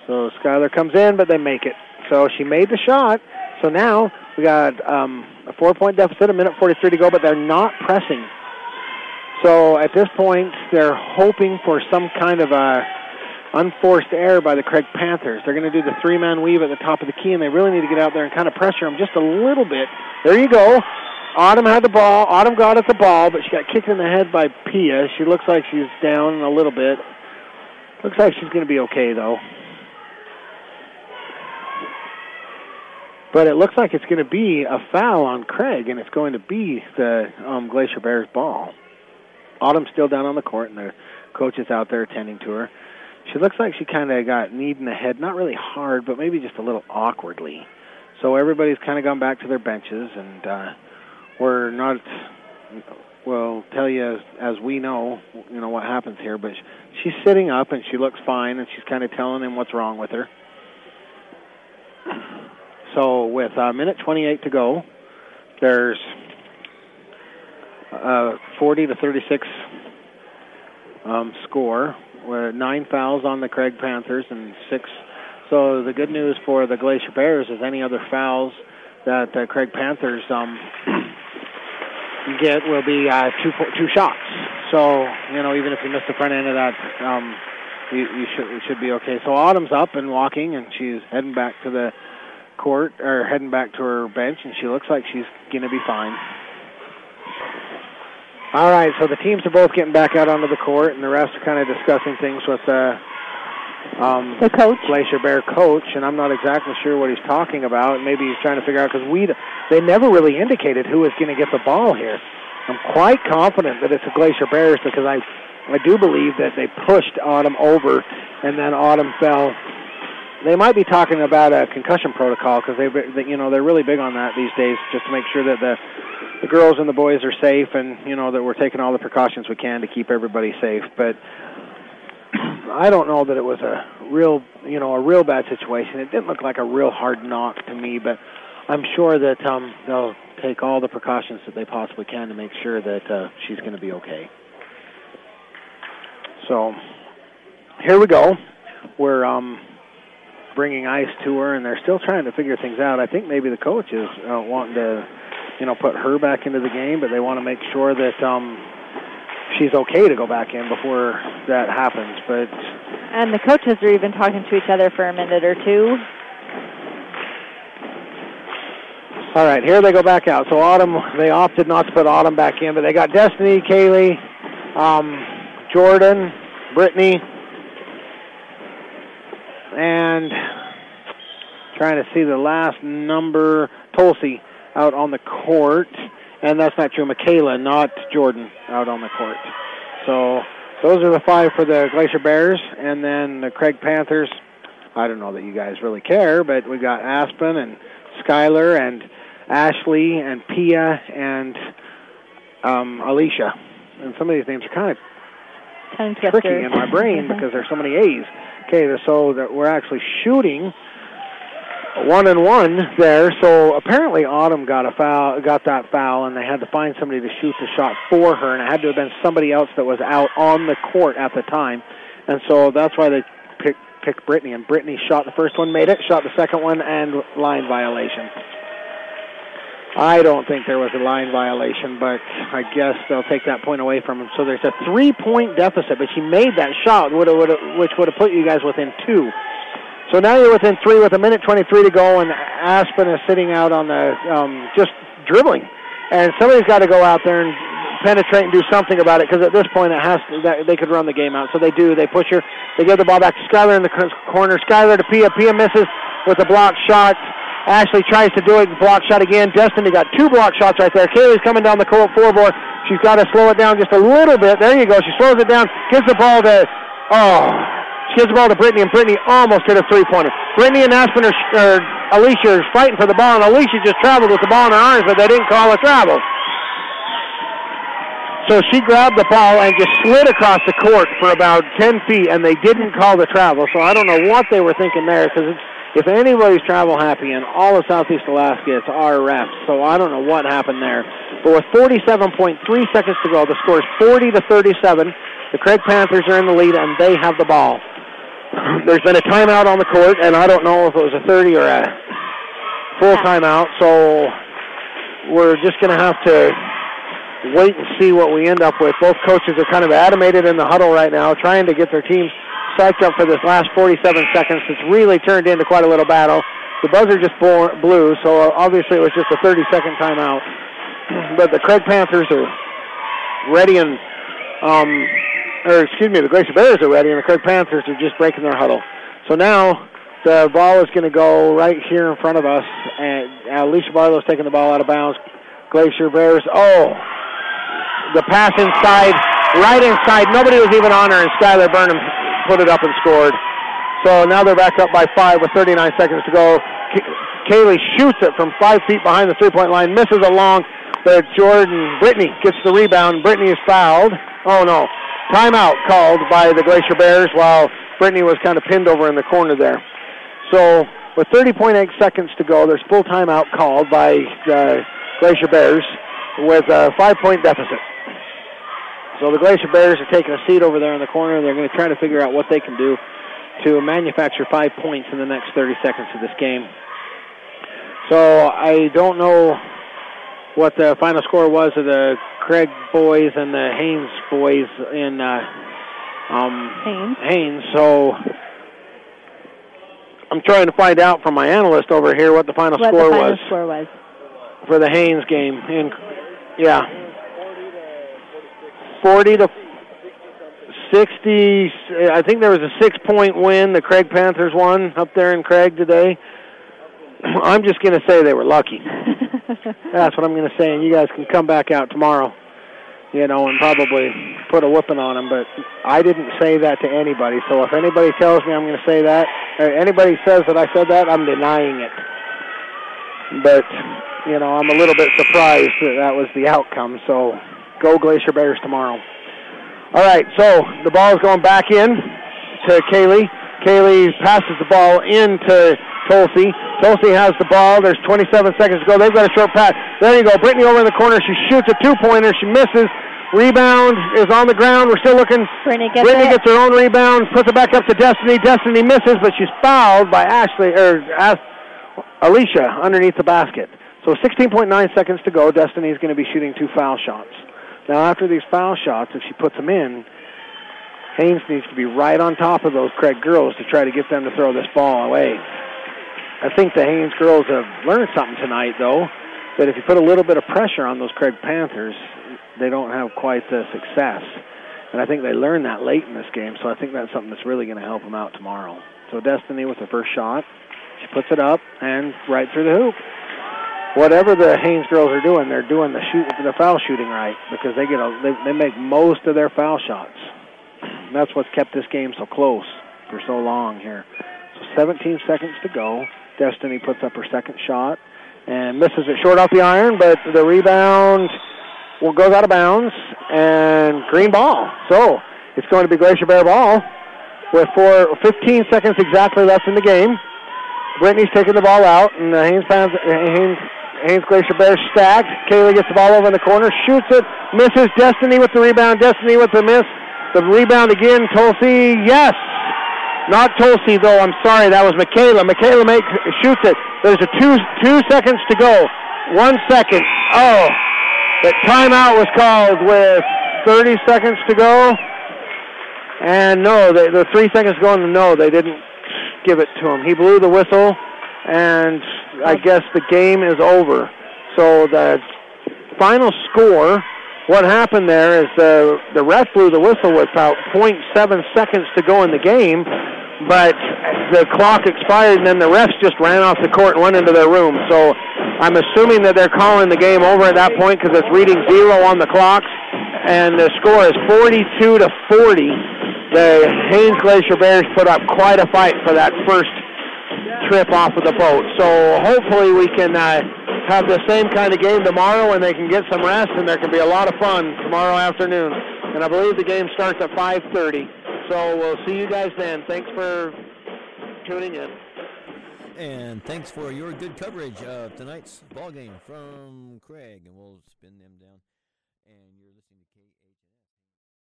So Skylar comes in, but they make it. So she made the shot. So now we got a 4-point deficit, 1:43 to go, but they're not pressing. So at this point, they're hoping for some kind of a unforced error by the Craig Panthers. They're going to do the 3-man weave at the top of the key, and they really need to get out there and kind of pressure them just a little bit. There you go. Autumn had the ball. Autumn got at the ball, but she got kicked in the head by Pia. She looks like she's down a little bit. Looks like she's going to be okay, though. But it looks like it's going to be a foul on Craig, and it's going to be the Glacier Bears ball. Autumn's still down on the court, and the coach is out there attending to her. She looks like she kind of got kneed in the head, not really hard, but maybe just a little awkwardly. So everybody's kind of gone back to their benches, and we're not, we'll tell you as we know, what happens here, but she's sitting up, and she looks fine, and she's kind of telling him what's wrong with her. So with 1:28 to go, there's 40-36 score. With 9 fouls on the Craig Panthers and 6. So the good news for the Glacier Bears is any other fouls that the Craig Panthers get will be two shots. So even if you miss the front end of that, you should be okay. So Autumn's up and walking, and she's heading back to the court, or heading back to her bench, and she looks like she's going to be fine. All right, so the teams are both getting back out onto the court, and the refs are kind of discussing things with the coach, Glacier Bear coach, and I'm not exactly sure what he's talking about. Maybe he's trying to figure out, because they never really indicated who was going to get the ball here. I'm quite confident that it's the Glacier Bears, because I do believe that they pushed Autumn over, and then Autumn fell. They might be talking about a concussion protocol, because they're really big on that these days, just to make sure that the girls and the boys are safe, and that we're taking all the precautions we can to keep everybody safe. But I don't know that it was a real bad situation. It didn't look like a real hard knock to me, but I'm sure that they'll take all the precautions that they possibly can to make sure that she's going to be okay. So here we go. We're bringing ice to her, and they're still trying to figure things out. I think maybe the coach is wanting to put her back into the game, but they want to make sure that she's okay to go back in before that happens. And the coaches are even talking to each other for a minute or two. All right, here they go back out. So Autumn, they opted not to put Autumn back in, but they got Destiny, Kaylee, Jordan, Brittany, and trying to see the last number, Tulsi, out on the court. And that's not true. Michaela, not Jordan, out on the court. So those are the 5 for the Glacier Bears. And then the Craig Panthers, I don't know that you guys really care, but we got Aspen and Skylar and Ashley and Pia and Alicia. And some of these names are kind of tricky in my brain because there's so many A's. Okay, so that we're actually shooting 1-and-1 there. So apparently Autumn got that foul, and they had to find somebody to shoot the shot for her, and it had to have been somebody else that was out on the court at the time. And so that's why they picked Brittany, and Brittany shot the first one, made it, shot the second one, and line violation. I don't think there was a line violation, but I guess they'll take that point away from him. So there's a 3-point deficit, but she made that shot, which would have put you guys within 2. So now you're within 3 with 1:23 to go, and Aspen is sitting out on the just dribbling. And somebody's got to go out there and penetrate and do something about it, because at this point they could run the game out. So they do. They push her. They give the ball back to Skylar in the corner. Skylar to Pia. Pia misses with a block shot. Ashley tries to do it, block shot again. Destiny got 2 block shots right there. Kaylee's coming down the court floorboard. She's got to slow it down just a little bit. There you go. She slows it down, gives the ball to, she gives the ball to Brittany, and Brittany almost hit a 3-pointer. Brittany and Aspen or Alicia are fighting for the ball, and Alicia just traveled with the ball in her arms, but they didn't call a travel. So she grabbed the ball and just slid across the court for about 10 feet, and they didn't call the travel. So I don't know what they were thinking there, because if anybody's travel happy in all of Southeast Alaska, it's our refs. So I don't know what happened there. But with 47.3 seconds to go, the score is 40-37. The Craig Panthers are in the lead, and they have the ball. there's been a timeout on the court, and I don't know if it was a 30 or a full timeout, so we're just going to have to wait and see what we end up with. Both coaches are kind of animated in the huddle right now, trying to get their teams psyched up for this last 47 seconds. It's really turned into quite a little battle. The buzzer just blew, so obviously it was just a 30-second timeout. But the Craig Panthers are ready, and the Glacier Bears are ready, and the Craig Panthers are just breaking their huddle. So now the ball is going to go right here in front of us, and Alicia Barlow's taking the ball out of bounds. Glacier Bears, the pass inside, right inside. Nobody was even on her, and Skylar Burnham put it up and scored. So now they're back up by 5 with 39 seconds to go. Kaylee shoots it from 5 feet behind the three-point line, misses a long, but Brittany gets the rebound. Brittany is fouled. Oh, no. Timeout called by the Glacier Bears while Brittany was kind of pinned over in the corner there. So with 30.8 seconds to go, there's full timeout called by the Glacier Bears with a 5-point deficit. So the Glacier Bears are taking a seat over there in the corner, and they're going to try to figure out what they can do to manufacture 5 points in the next 30 seconds of this game. So I don't know what the final score was of the Craig boys and the Haynes boys in Haynes. So I'm trying to find out from my analyst over here what the final score was for the Haynes game. 40 to 60. I think there was a 6-point win. The Craig Panthers won up there in Craig today. I'm just going to say they were lucky. That's what I'm going to say, and you guys can come back out tomorrow, and probably put a whooping on them. But I didn't say that to anybody, so if anybody tells me I'm going to say that, or anybody says that I said that, I'm denying it. But, I'm a little bit surprised that was the outcome, so go Glacier Bears tomorrow. All right, so the ball is going back in to Kaylee. Kaylee passes the ball into Tulsi. Tulsi has the ball. There's 27 seconds to go. They've got a short pass. There you go. Brittany over in the corner. She shoots a two-pointer. She misses. Rebound is on the ground. We're still looking. Brittany gets her own rebound, puts it back up to Destiny. Destiny misses, but she's fouled by Alicia underneath the basket. So 16.9 seconds to go. Destiny is going to be shooting 2 foul shots. Now, after these foul shots, if she puts them in, Haynes needs to be right on top of those Craig girls to try to get them to throw this ball away. I think the Haynes girls have learned something tonight, though, that if you put a little bit of pressure on those Craig Panthers, they don't have quite the success. And I think they learned that late in this game, so I think that's something that's really going to help them out tomorrow. So Destiny with her first shot. She puts it up and right through the hoop. Whatever the Haynes girls are doing, they're doing the foul shooting right, because they make most of their foul shots. And that's what's kept this game so close for so long here. So 17 seconds to go. Destiny puts up her second shot and misses it short off the iron, but the rebound goes out of bounds, and green ball. So it's going to be Glacier Bear ball with 15 seconds exactly left in the game. Brittany's taking the ball out, and the Haynes Glacier Bears stacked. Kaylee gets the ball over in the corner, shoots it, misses. Destiny with the rebound. Destiny with the miss. The rebound again. Tulsi, yes. Not Tulsi, though. I'm sorry. That was Michaela. Michaela shoots it. There's a 2 seconds to go. 1 second. Oh, the timeout was called with 30 seconds to go. And no, the 3 seconds to go, and no, they didn't give it to him. He blew the whistle, and I guess the game is over. So the final score, what happened there is the ref blew the whistle with about 0.7 seconds to go in the game, but the clock expired, and then the refs just ran off the court and went into their room. So I'm assuming that they're calling the game over at that point because it's reading 0 on the clock, and the score is 42-40. The Haynes Glacier Bears put up quite a fight for that first trip off of the boat. So hopefully we can have the same kind of game tomorrow, and they can get some rest, and there can be a lot of fun tomorrow afternoon. And I believe the game starts at 5:30. So we'll see you guys then. Thanks for tuning in. And thanks for your good coverage of tonight's ball game from Craig. And we'll spin them down. And you're listening.